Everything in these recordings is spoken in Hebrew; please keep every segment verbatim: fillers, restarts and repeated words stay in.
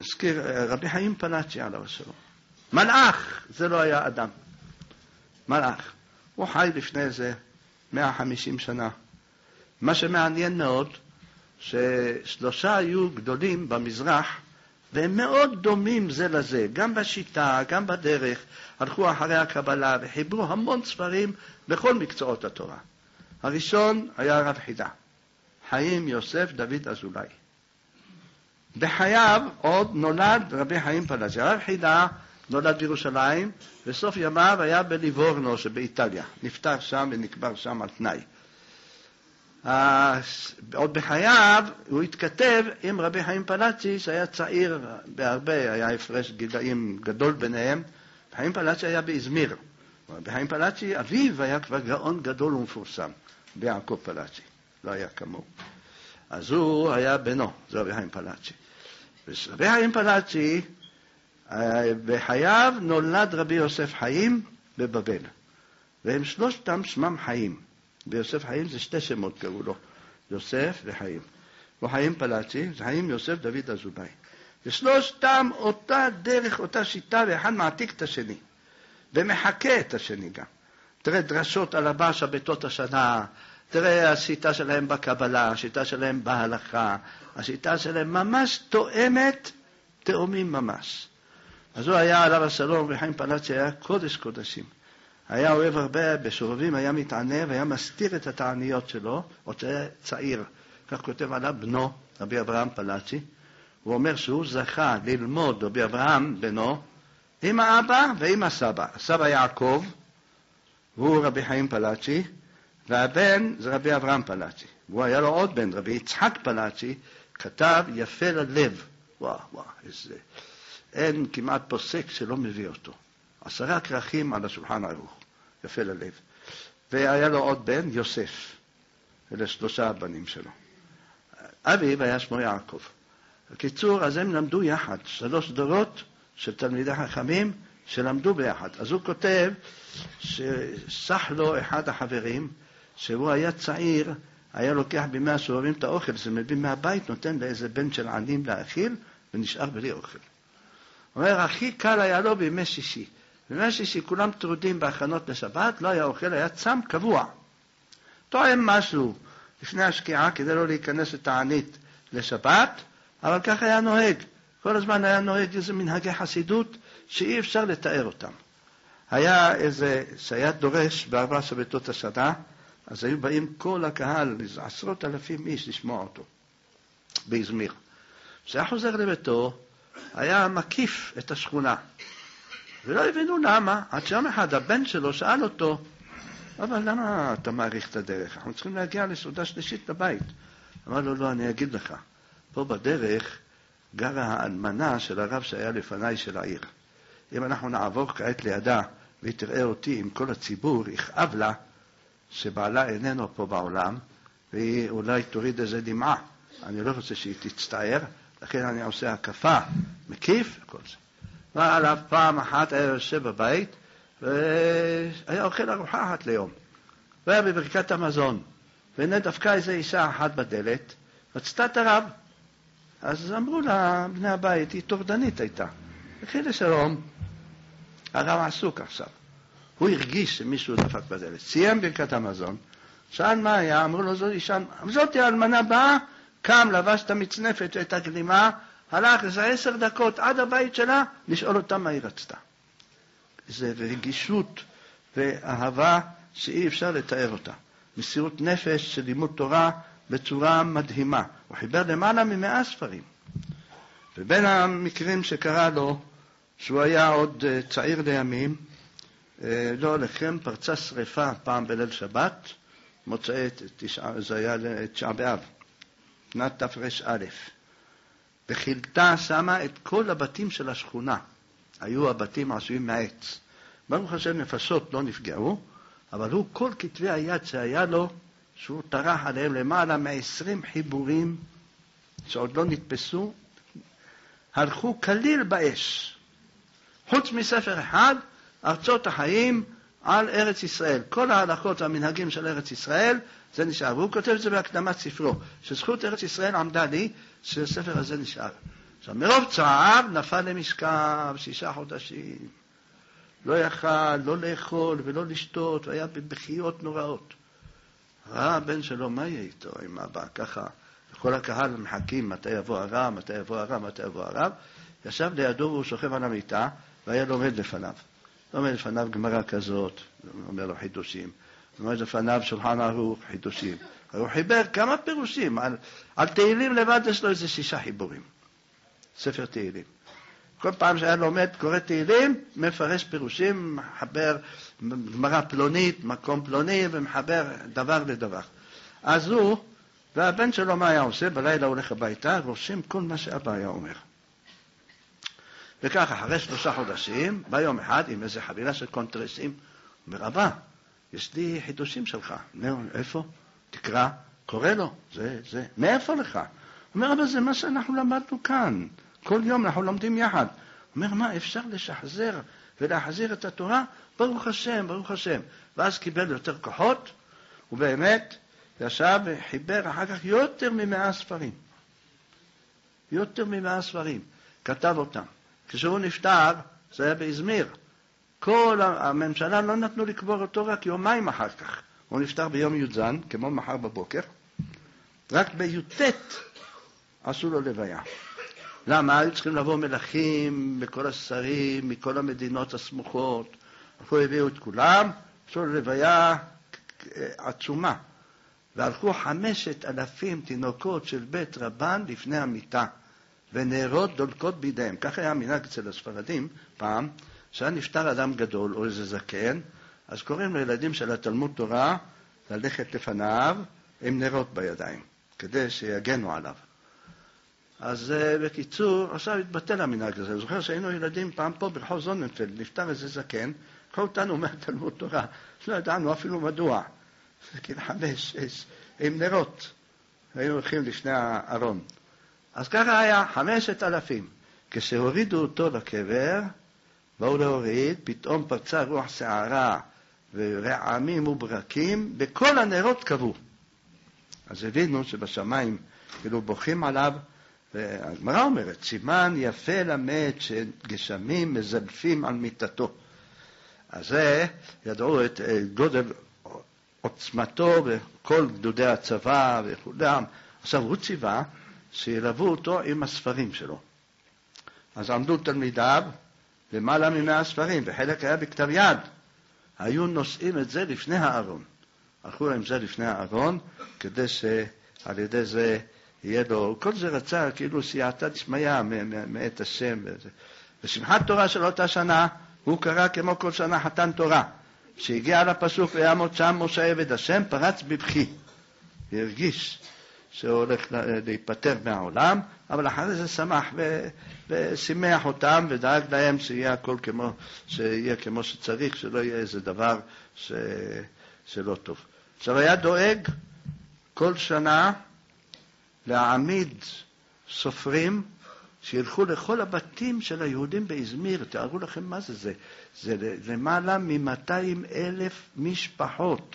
הזכיר רבי חיים פלאצ'י עליו השלום. מלאך, זה לא היה אדם. מלאך. הוא חי לפני איזה מאה וחמישים שנה. מה שמעניין מאוד, ששלושה היו גדולים במזרח, והם מאוד דומים זה לזה, גם בשיטה, גם בדרך, הלכו אחרי הקבלה וחיברו המון ספרים בכל מקצועות התורה. הראשון היה הרב חידה, חיים יוסף דוד אזולאי. בחייו עוד נולד רבי חיים פלאצ'י. הרב חידה נולד בירושלים, וסוף ימיו היה בליבורנו שבאיטליה. נפטר שם ונקבר שם על תנאי. עוד בחייו הוא התכתב עם רבי חיים פלאצ'י שהיה צעיר בהרבה, היה הפרש גילאים גדול ביניהם. חיים פלאצ'י היה באזמיר. רבי חיים פלאצ'י, אביו היה כבר גאון גדול ומפורסם, ביעקב פלאצ'י, לא היה כמוהו. אז הוא היה בנו, זה רבי חיים פלאצ'י. רבי חיים פלאצ'י, בחייו נולד רבי יוסף חיים בבבל, והם שלושתם שמם חיים. ביוסף חיים זה שתי שמות קראו לו, יוסף וחיים. וחיים פלאצ'י, זה חיים יוסף דוד אזולאי. ושלושתם אותה דרך, אותה שיטה, ואחד מעתיק את השני, ומחכה את השני גם. תראה דרשות על הבא שבתות השנה, תראה השיטה שלהם בקבלה, השיטה שלהם בהלכה, השיטה שלהם ממש תואמת, תאומים ממש. אז הוא היה עליו השלום, וחיים פלאצ'י היה קודש קודשים. היה אוהב הרבה בשובבים, היה מתענה והיה מסתיר את התעניות שלו, עוד צעיר. כך כותב עליו בנו, רבי אברהם פלאצ'י. הוא אומר שהוא זכה ללמוד רבי אברהם בנו עם האבא ועם הסבא. הסבא יעקב, הוא רבי חיים פלאצ'י, והבן זה רבי אברהם פלאצ'י. הוא היה לו עוד בן, רבי יצחק פלאצ'י, כתב יפה ללב. וואו, וואו, איזה... אין כמעט פוסק שלא מביא אותו. עשרה כרכים על השולחן ערוך, יפה ללב. והיה לו עוד בן, יוסף. אלה שלושה הבנים שלו. אביו היה שמו יעקב. בקיצור, אז הם למדו יחד, שלוש דורות של תלמידי חכמים שלמדו ביחד. אז הוא כותב שסח לו אחד החברים, שהוא היה צעיר, היה לוקח בימי הסובבים את האוכל, זה מביא מהבית, נותן לאיזה בן של עניים להאכיל, ונשאר בלי אוכל. הוא אומר, הכי קל היה לו בימי שישי. בימי שישי כולם טרודים בהכנות לשבת, לא היה אוכל, היה צם קבוע. טועם משהו לפני השקיעה, כדי לא להיכנס לתענית לשבת, אבל כך היה נוהג. כל הזמן היה נוהג איזה מנהגי חסידות שאי אפשר לתאר אותם. היה איזה שהיה דורש בארבע שבתות השנה, אז היו באים כל הקהל, עשרות אלפים איש לשמוע אותו, באזמיר. כשהיה חוזר לביתו, היה מקיף את השכונה. ולא הבינו למה, עד שיום אחד הבן שלו שאל אותו, אבל למה אתה מעריך את הדרך? אנחנו צריכים להגיע לסעודה שלישית לבית. אמר לו, לא, אני אגיד לך. פה בדרך גרה האלמנה של הרב שהיה לפניי של העיר. אם אנחנו נעבור כעת לידה, והיא תראה אותי עם כל הציבור, יכאב לה שבעלה איננו פה בעולם, והיא אולי תוריד איזה דמעה. אני לא רוצה שהיא תצטער, לכן אני עושה הקפה, מקיף, וכל זה. ועליו פעם אחת היה יושב בבית, והיה אוכל ארוחה אחת ליום. והיה בברכת המזון. והנה דווקא איזו אישה אחת בדלת, רצתה את הרב. אז אמרו לה, בני הבית, היא טורדנית הייתה. וכי לשלום, הרב עסוק עכשיו. הוא הרגיש שמישהו דפק בדלת. סיים ברכת המזון, שאל מה היה, אמרו לו, זאת אישה, זאת האלמנה באה, קם, לבש את המצנפת ואת הגלימה, הלך איזה עשר דקות עד הבית שלה, לשאול אותה מה היא רצתה. זה רגישות ואהבה שאי אפשר לתאר אותה. מסירות נפש של לימוד תורה בצורה מדהימה. הוא חיבר למעלה ממאה ספרים. ובין המקרים שקרה לו, שהוא היה עוד צעיר לימים, לא לכם פרצה שריפה פעם בליל שבת, מוצאי תשעה, זה היה תשעה באב, שנת תר"ש א', וחילתה שמה את כל הבתים של השכונה. היו הבתים עשויים מעץ. ברוך השם נפשות לא נפגעו, אבל הוא כל כתבי היד שהיה לו, שהוא טרח עליהם למעלה מ-עשרים חיבורים שעוד לא נתפסו, הלכו כליל באש. חוץ מספר אחד, ארצות החיים על ארץ ישראל. כל ההלכות והמנהגים של ארץ ישראל, זה נשאר. והוא כותב את זה בהקדמת ספרו, שזכות ארץ ישראל עמדה לי, שהספר הזה נשאר. עכשיו, מרוב צער נפל למשכב שישה חודשים. לא יכל, לא לאכול ולא לשתות, והיה בבכיות נוראות. ראה הבן שלו, מה יהיה איתו עם אבא? ככה, כל הקהל מחכים, מתי יבוא הרב, מתי יבוא הרב, מתי יבוא הרב. ישב לידו והוא שוכב על המיטה, והיה לומד לפניו. לומד לפניו גמרא כזאת, אומר לו חידושים. לומד לפניו שולחן ערוך, חידושים. הוא חיבר כמה פירושים, על, על תהילים לבד יש לו איזה שישה חיבורים. ספר תהילים. כל פעם שהיה לומד, קורא תהילים, מפרש פירושים, מחבר גמרא פלונית, מקום פלוני, ומחבר דבר לדבר. אז הוא, והבן שלו מה היה עושה? בלילה הולך הביתה, רושם כל מה שאבא היה אומר. וכך, אחרי שלושה חודשים, ביום אחד, עם איזה חבילה של קונטרסים, אומר, אבא, יש לי חידושים שלך. נו, איפה? תקרא, קורא לו, זה, זה, מאיפה לך? אומר, אבל זה מה שאנחנו למדנו כאן. כל יום אנחנו לומדים יחד. אומר, מה, אפשר לשחזר ולהחזיר את התורה? ברוך השם, ברוך השם. ואז קיבל יותר כוחות, ובאמת ישב וחיבר אחר כך יותר ממאה ספרים. יותר ממאה ספרים. כתב אותם. כשהוא נפטר, זה היה באזמיר. כל הממשלה לא נתנו לקבור אותו רק יומיים אחר כך. הוא נפטר ביום י"ז, כמו מחר בבוקר. רק בי"ט עשו לו לוויה. למה? היו צריכים לבוא מלכים בכל השרים, מכל המדינות הסמוכות. פה הביאו את כולם, עשו לו לוויה עצומה. והלכו חמשת אלפים תינוקות של בית רבן לפני המיטה, ונרות דולקות בידיהם. כך היה מנהג אצל הספרדים פעם, שהיה נפטר אדם גדול או איזה זקן, אז קוראים לילדים של התלמוד תורה ללכת לפניו עם נרות בידיים, כדי שיגנו עליו. אז בקיצור, עכשיו התבטל המנהג הזה. אני זוכר שהיינו ילדים פעם פה ברחוב זוננפלד, נפטר איזה זקן, קראו אותנו מהתלמוד תורה, לא ידענו אפילו מדוע. זה כאילו חמש, שש, עם נרות. היינו הולכים לפני הארון. אז ככה היה חמשת אלפים. כשהורידו אותו לקבר, באו להוריד, פתאום פרצה רוח שערה ורעמים וברקים, בכל הנרות קבעו. אז הבינו שבשמיים כאילו בוכים עליו, והגמרא אומרת, סימן יפה למת שגשמים מזלפים על מיטתו. אז זה ידעו את גודל עוצמתו וכל גדודי הצבא וכולם. עכשיו הוא ציווה שילוו אותו עם הספרים שלו. אז עמדו תלמידיו למעלה ממאה ספרים, וחלק היה בכתב יד. היו נושאים את זה לפני הארון. הלכו עם זה לפני הארון, כדי שעל ידי זה יהיה לו, כל זה רצה כאילו סייעתא דשמיא מאת השם. בשמחת תורה של אותה שנה, הוא קרא כמו כל שנה חתן תורה. כשהגיע לפסוק ויעמוד שם משה עבד השם, פרץ בבכי. הרגיש שהוא הולך להיפטר מהעולם, אבל אחרי זה שמח ושימח אותם ודאג להם שיהיה הכל כמו, שיהיה כמו שצריך, שלא יהיה איזה דבר ש... שלא טוב. עכשיו היה דואג כל שנה להעמיד סופרים שילכו לכל הבתים של היהודים באזמיר. תארו לכם מה זה, זה, זה למעלה מ-מאתיים אלף משפחות.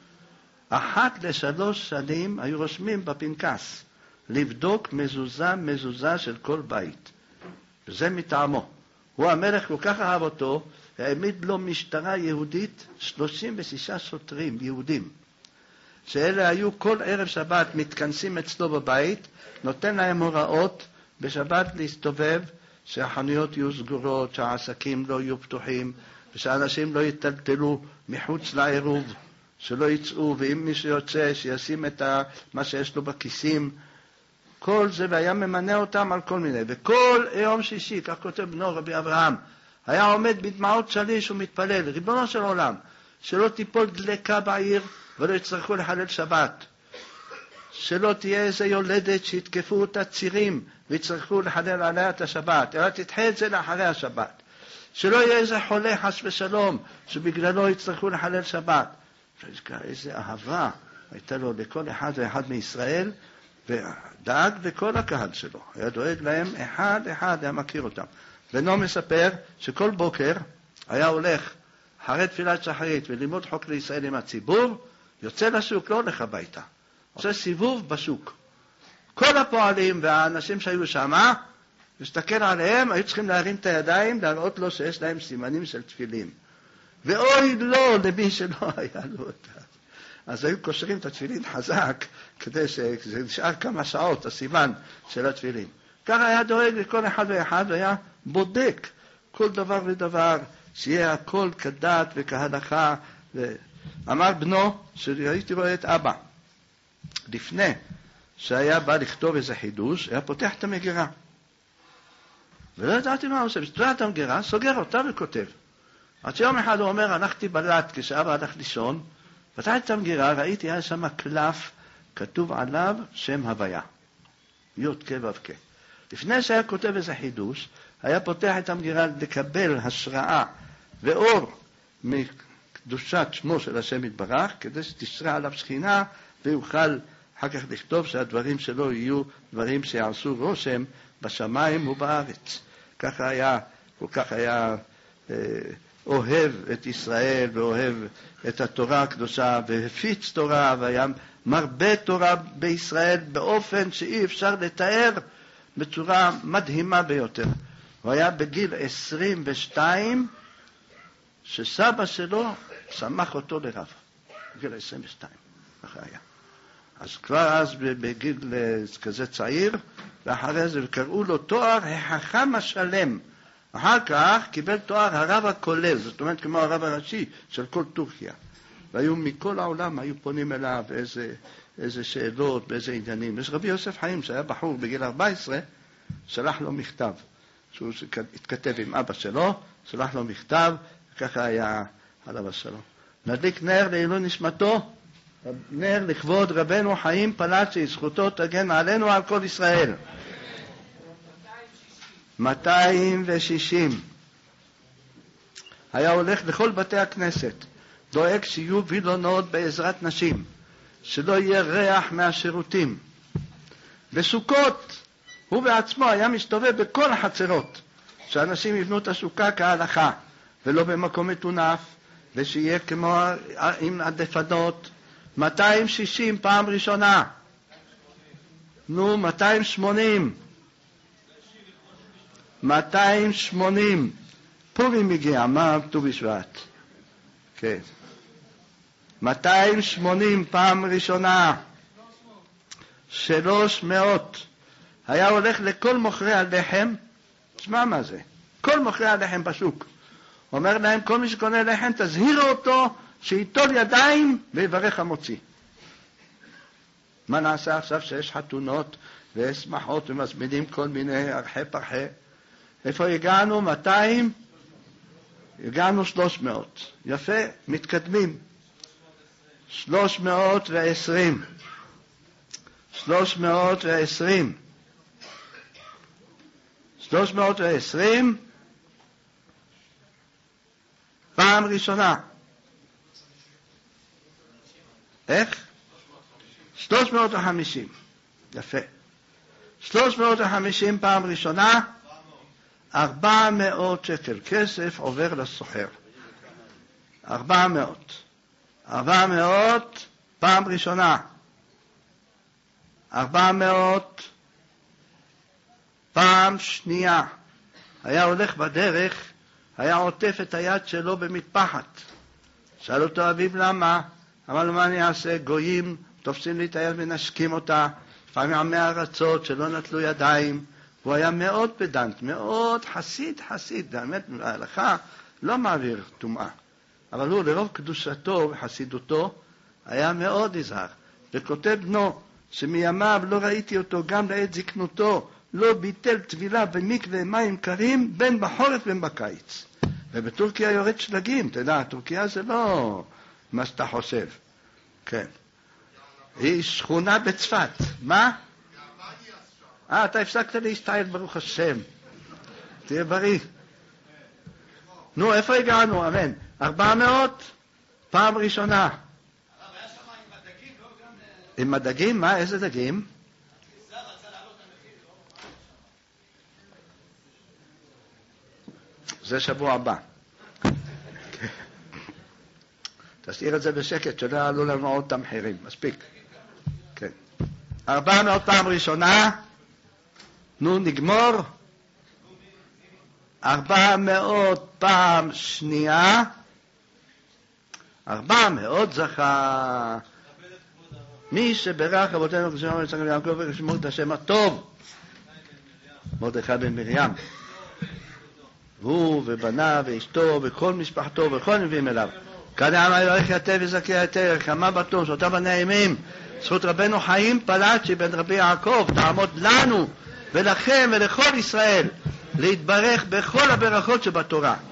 אחת לשלוש שנים היו רושמים בפנקס לבדוק מזוזה מזוזה של כל בית. וזה מטעמו. הוא המלך כל כך אהב אותו, העמיד לו משטרה יהודית, שלושים ושישה שוטרים יהודים, שאלה היו כל ערב שבת מתכנסים אצלו בבית, נותן להם הוראות בשבת להסתובב, שהחנויות יהיו סגורות, שהעסקים לא יהיו פתוחים, ושאנשים לא יטלטלו מחוץ לעירוב, שלא יצאו, ואם מישהו יוצא, שישים את מה שיש לו בכיסים. כל זה, והיה ממנה אותם על כל מיני. וכל יום שישי, כך כותב בנו רבי אברהם, היה עומד בדמעות שליש ומתפלל, ריבונו של עולם, שלא תיפול דלקה בעיר ולא יצטרכו לחלל שבת. שלא תהיה איזה יולדת שיתקפו אותה צירים ויצטרכו לחלל עליה את השבת, אלא תדחה את זה לאחרי השבת. שלא יהיה איזה חולה חס ושלום שבגללו יצטרכו לחלל שבת. איזה אהבה הייתה לו לכל אחד ואחד מישראל, ודאג לכל הקהל שלו. היה דואג להם אחד אחד, היה מכיר אותם. בנו מספר שכל בוקר היה הולך אחרי תפילת שחרית ולימוד חוק לישראל עם הציבור, יוצא לשוק, לא הולך הביתה. עושה סיבוב בשוק. כל הפועלים והאנשים שהיו שם מסתכל עליהם, היו צריכים להרים את הידיים, להראות לו שיש להם סימנים של תפילים. ואוי לא, למי שלא היה לו אותה. אז היו קושרים את התפילין חזק, כדי שזה נשאר כמה שעות, הסימן של התפילין. ככה היה דואג לכל אחד ואחד, והיה בודק כל דבר ודבר, שיהיה הכל כדת וכהלכה. אמר בנו, שהייתי רואה את אבא, לפני שהיה בא לכתוב איזה חידוש, היה פותח את המגירה. ולא ידעתי מה הוא עושה, בסתובע את המגירה, סוגר אותה וכותב. עד שיום אחד הוא אומר, הלכתי בלט, כשאבא הלך לישון, פתח את המגירה, ראיתי, היה שם קלף, כתוב עליו שם הוויה. יוד כה וו כה. לפני שהיה כותב איזה חידוש, היה פותח את המגירה לקבל השראה ואור מקדושת שמו של השם יתברך, כדי שתשרה עליו שכינה, ויוכל אחר כך לכתוב שהדברים שלו יהיו דברים שיעשו רושם בשמיים ובארץ. ככה היה, כל כך היה אה, אוהב את ישראל ואוהב את התורה הקדושה, והפיץ תורה, והיה מרבה תורה בישראל באופן שאי אפשר לתאר, בצורה מדהימה ביותר. הוא היה בגיל עשרים ושתיים, שסבא שלו שמח אותו לרב. בגיל עשרים ושתיים, ככה היה. אז כבר אז בגיל כזה צעיר, ואחרי זה קראו לו תואר החכם השלם. אחר כך קיבל תואר הרב הכולל, זאת אומרת כמו הרב הראשי של כל טורקיה. והיו מכל העולם, היו פונים אליו איזה, איזה שאלות, באיזה עניינים. יש רבי יוסף חיים שהיה בחור בגיל ארבע עשרה, שלח לו מכתב. שהוא התכתב עם אבא שלו, שלח לו מכתב, וככה היה עליו השלום. נדליק נר לעילוי נשמתו, נר לכבוד רבנו חיים פלאצ'י, זכותו תגן עלינו על כל ישראל. מאתיים ושישים. היה הולך לכל בתי הכנסת, דואג שיהיו וילונות בעזרת נשים, שלא יהיה ריח מהשירותים. בסוכות, הוא בעצמו היה מסתובב בכל החצרות, שאנשים יבנו את הסוכה כהלכה, ולא במקום מטונף, ושיהיה כמו עם הדפנות. מאתיים ושישים פעם ראשונה. נו, מאתיים ושמונים. מאתיים ושמונים. פורים מגיע, מה ט"ו בשבט? כן. מאתיים ושמונים פעם ראשונה. שלוש מאות. היה הולך לכל מוכרי הלחם, תשמע מה זה, כל מוכרי הלחם בשוק. אומר להם, כל מי שקונה לחם, תזהירו אותו שיטול ידיים ויברך המוציא. מה נעשה עכשיו שיש חתונות ויש שמחות ומזמינים כל מיני ארחי פרחי? איפה הגענו? מאתיים? הגענו שלוש מאות. יפה, מתקדמים. שלוש מאות ועשרים. שלוש מאות ועשרים. שלוש מאות ועשרים. פעם ראשונה. איך? שלוש מאות וחמישים. יפה. שלוש מאות וחמישים פעם ראשונה. ארבע מאות שקל כסף עובר לסוחר. ארבע מאות. ארבע מאות פעם ראשונה. ארבע מאות פעם שנייה. היה הולך בדרך, היה עוטף את היד שלו במטפחת. שאל אותו אביב למה? אמר לו, מה אני אעשה? גויים תופסים לי את היד ונשקים אותה, לפעמים עמי ארצות שלא נטלו ידיים. הוא היה מאוד פדנט, מאוד חסיד חסיד, באמת ההלכה לא מעביר טומאה, אבל הוא לרוב קדושתו וחסידותו היה מאוד נזהר. וכותב בנו שמימיו לא ראיתי אותו גם לעת זקנותו, לא ביטל טבילה במקווה מים קרים בין בחורף בין בקיץ. ובטורקיה יורד שלגים, אתה יודע, טורקיה זה לא מה שאתה חושב. כן. היא שכונה בצפת. מה? אה, אתה הפסקת להסתייל, ברוך השם. תהיה בריא. נו, איפה הגענו? אמן. ארבע מאות, פעם ראשונה. עם הדגים? מה? איזה דגים? זה שבוע הבא. תשאיר את זה בשקט, שלא יעלו לנו עוד את המחירים. מספיק. כן. ארבע מאות פעם ראשונה. נו, נגמור. ארבע מאות פעם שנייה, ארבע מאות זכה. מי שברך אבותינו כשמור יצחק ויעקב וכשמור את השם הטוב, מרדכי בן מרים, הוא ובניו ואשתו וכל משפחתו וכל נביאים אליו. כדאם יברך יתה וזכה יתה, כמה בתום שאותה בנעימים, זכות רבנו חיים פלאצ'י בן רבי יעקב תעמוד לנו ולכם ולכל ישראל להתברך בכל הברכות שבתורה.